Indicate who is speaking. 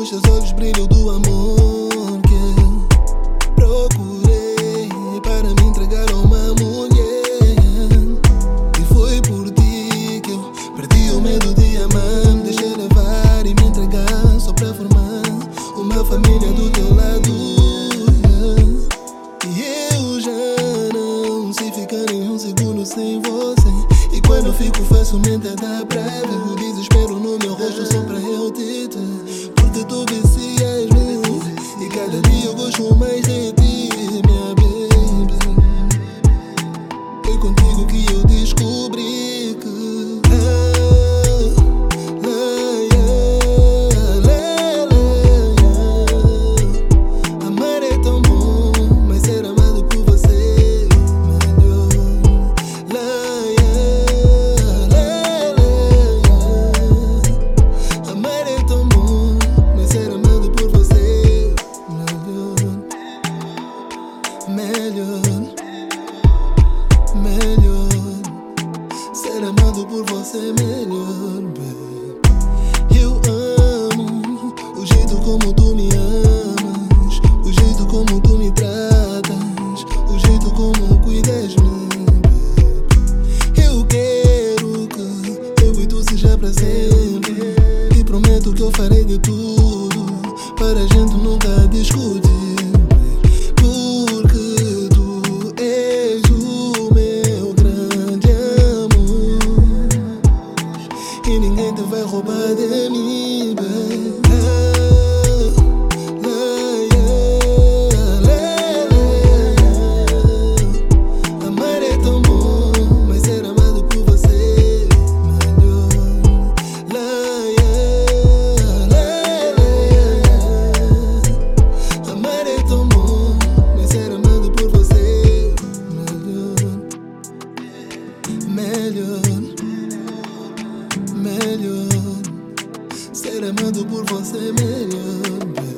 Speaker 1: Nos teus olhos brilho do amor que eu procurei para me entregar a uma mulher. E foi por ti que eu perdi o medo de amar. Me deixei levar e me entregar só pra formar uma família do teu lado. E eu já não sei ficar nem um segundo sem você. E quando fico facilmente dá pra ver o desespero no meu rosto só pra eu te ter. Porque tu vicias-me e cada dia eu gosto mais de ti, minha baby. Foi contigo que eu descobri que amar é tão bom, mas ser amado por você melhor. Amar é tão bom, mas ser amado por você melhor. Ser amado por você melhor, babe. Eu amo o jeito como tu me amas, o jeito como tu me tratas, o jeito como cuidas de mim, babe. Eu quero que eu e tu seja pra sempre. E prometo que eu farei de tudo para a gente nunca discutir. Porque tu és o meu grande amor e ninguém te vai roubar de mim, baby. Amar é tão bom, mas ser amado por você melhor. Amar é tão bom, mas ser amado por você melhor. Ser amado por você melhor, baby.